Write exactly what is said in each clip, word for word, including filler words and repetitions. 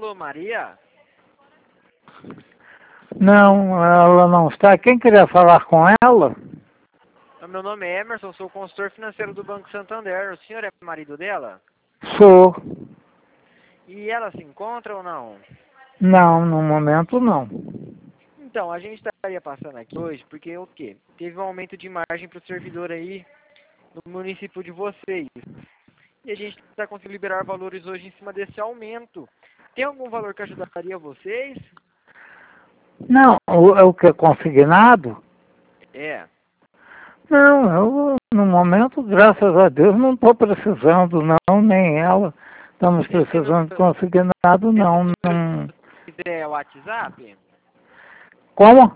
Alô, Maria? Não, ela não está. Quem queria falar com ela? Meu nome é Emerson, sou consultor financeiro do Banco Santander. O senhor é marido dela? Sou. E ela se encontra ou não? Não, no momento não. Então, a gente estaria passando aqui hoje porque o quê? Teve um aumento de margem para o servidor aí no município de vocês. E a gente está conseguindo liberar valores hoje em cima desse aumento. Tem algum valor que ajudaria vocês? Não, o, é o que é consignado? É. Não, eu no momento, graças a Deus, não estou precisando não, nem ela. Estamos Esse precisando de número, consignado esse não. número não. é o WhatsApp? Como?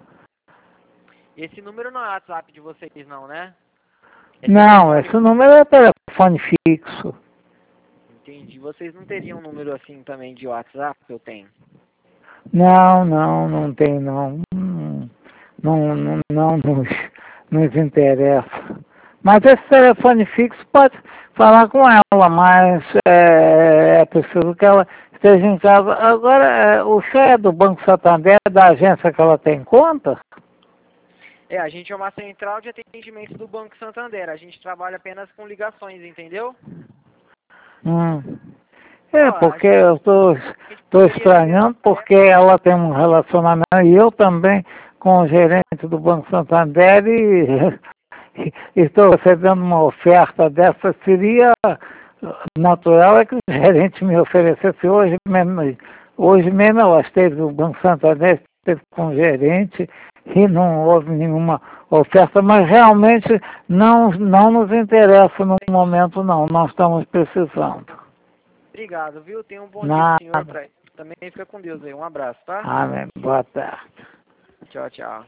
Esse número não é o WhatsApp de vocês não, né? É Não, telefone. esse número é telefone fixo. Entendi. Vocês não teriam um número assim também de WhatsApp que eu tenho? Não, não, não tem não. Hum, Não, não, não nos, nos interessa. Mas esse telefone fixo pode falar com ela, mas é, é preciso que ela esteja em casa. Agora, é, o senhor é do Banco Santander, da agência que ela tem conta? É, a gente é uma central de atendimento do Banco Santander. A gente trabalha apenas com ligações, entendeu? Hum. Ó, É, a porque gente, eu estou a gente tô, tô poderia liberar. estranhando, porque ela tem um relacionamento, e eu também, com o gerente do Banco Santander, e estou recebendo uma oferta dessa. Seria natural é que o gerente me oferecesse hoje mesmo. Hoje mesmo ela esteve no Banco Santander, esteve com o gerente e não houve nenhuma oferta, mas realmente não, não nos interessa no momento não, nós estamos precisando. Obrigado, viu? Tenha um bom dia pro senhor. Nada. Pra... Também fica com Deus aí. Um abraço, tá? Amém. Boa tarde. Tchau, tchau.